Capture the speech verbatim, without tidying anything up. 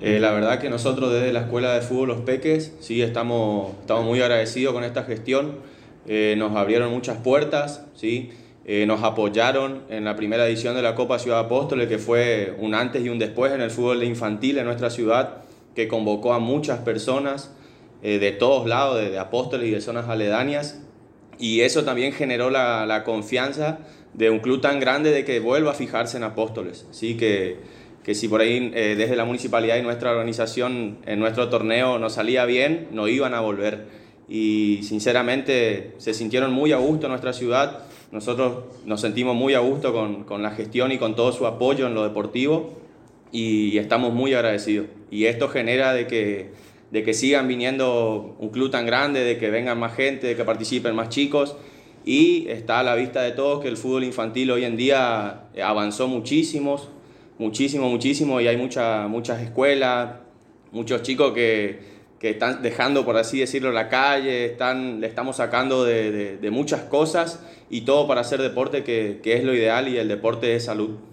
Eh, la verdad que nosotros desde la Escuela de Fútbol Los Peques sí estamos, estamos muy agradecidos con esta gestión. Eh, nos abrieron muchas puertas, ¿sí? Eh, nos apoyaron en la primera edición de la Copa Ciudad Apóstoles, que fue un antes y un después en el fútbol infantil en nuestra ciudad, que convocó a muchas personas eh, de todos lados, de, de Apóstoles y de zonas aledañas, y eso también generó la, la confianza de un club tan grande de que vuelva a fijarse en Apóstoles, ¿sí? que, que si por ahí eh, desde la municipalidad y nuestra organización en nuestro torneo no salía bien, no iban a volver. Y sinceramente se sintieron muy a gusto en nuestra ciudad. Nosotros nos sentimos muy a gusto con, con la gestión y con todo su apoyo en lo deportivo, y estamos muy agradecidos. Y esto genera de que, de que sigan viniendo un club tan grande, de que vengan más gente, de que participen más chicos, y está a la vista de todos que el fútbol infantil hoy en día avanzó muchísimo, muchísimo, muchísimo, y hay mucha, muchas escuelas, muchos chicos que, que están dejando, por así decirlo, la calle, están, le estamos sacando de, de, de muchas cosas, y todo para hacer deporte, que, que es lo ideal, y el deporte es salud.